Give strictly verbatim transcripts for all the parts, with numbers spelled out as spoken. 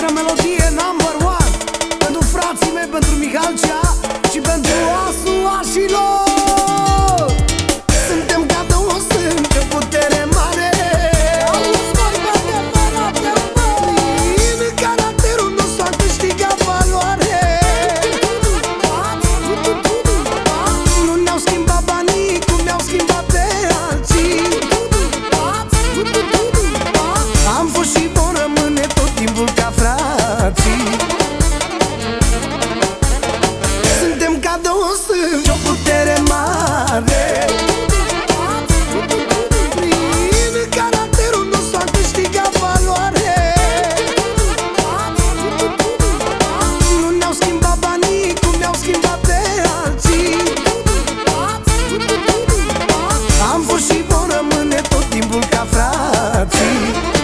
Această melodie number one pentru frații mei, pentru Mihalcea și pentru asuașilor. Suntem ca două stânci, că putere mare. În caracterul nostru a câștigat valoare. Nu ne-au schimbat banii cum ne-au schimbat pe alții. Am fost și vom rămâne tot timpul ca frații. Suntem ca două stânci, o putere mare. Prin caracterul nostru a câștigat valoare. Nu ne-au schimbat banii cum ne-au schimbat pe alții. Am fost și vom rămâne tot timpul ca frații.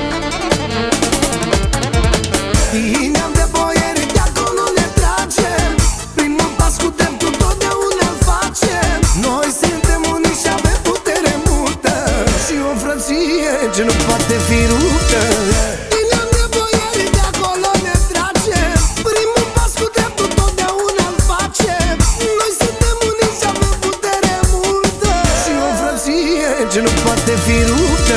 Neam de boieri, de acolo ne tragem. Primul pas cu dreptul totdeauna îl facem. Noi suntem unii și avem putere multă și o frăție ce nu poate fi ruptă. Neam de boieri, de acolo ne tragem. Primul pas cu dreptul totdeauna îl facem. Noi suntem unii și avem putere multă și o frăție ce nu poate fi ruptă.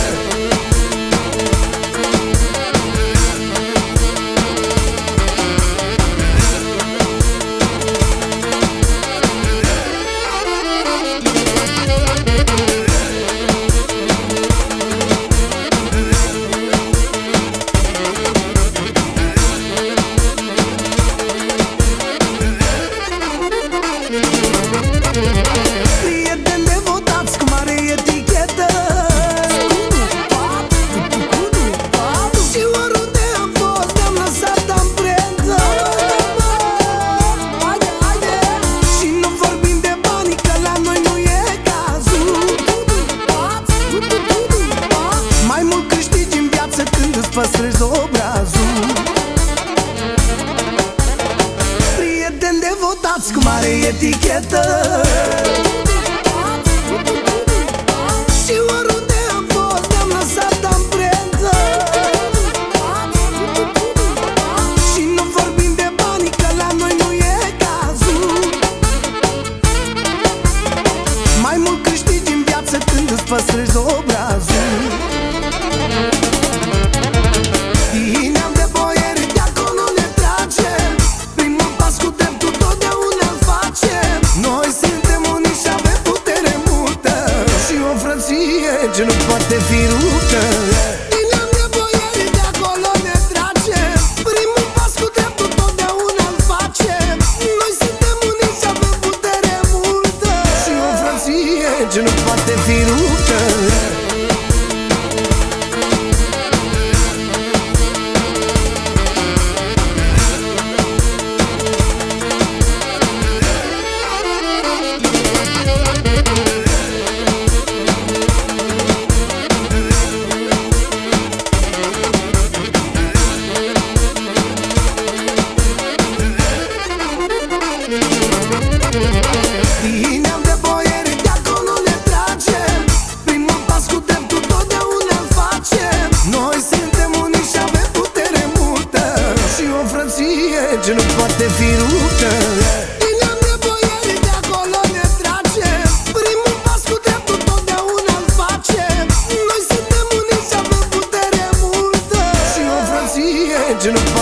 Prieteni devotați cu mare etichetă, și oriunde am fost ne-am lăsat amprentă. Și nu vorbim de bani, că la noi nu e cazul. Mai mult câștigi în viață când îți păstrezi obrazul. Prieteni devotați cu mare etichetă, și oriunde am fost ne-am lăsat amprentă. Și nu vorbim de bani, că la noi nu e cazul. Mai mult câștigi în viață când îți păstrezi obrazul. Neam de boieri, de acolo ne tragem. Primul pas cu dreptul totdeauna îl facem. Noi suntem unii și avem putere multă și o frăție ce nu poate fi ruptă. Neam de boieri, de acolo ne tragem. Primul pas cu dreptul totdeauna îl facem. Noi suntem unii și avem putere multă și o frăție ce nu poate fi ruptă. Neam de boieri, de acolo ne tragem. Primul pas cu dreptul totdeauna îl facem. Noi suntem unii și avem putere multă și o frăție ce nu poate fi ruptă. Neam de boieri, de acolo ne tragem. Primul pas cu dreptul totdeauna îl facem. Noi suntem unii și avem putere multă și o frăție ce nu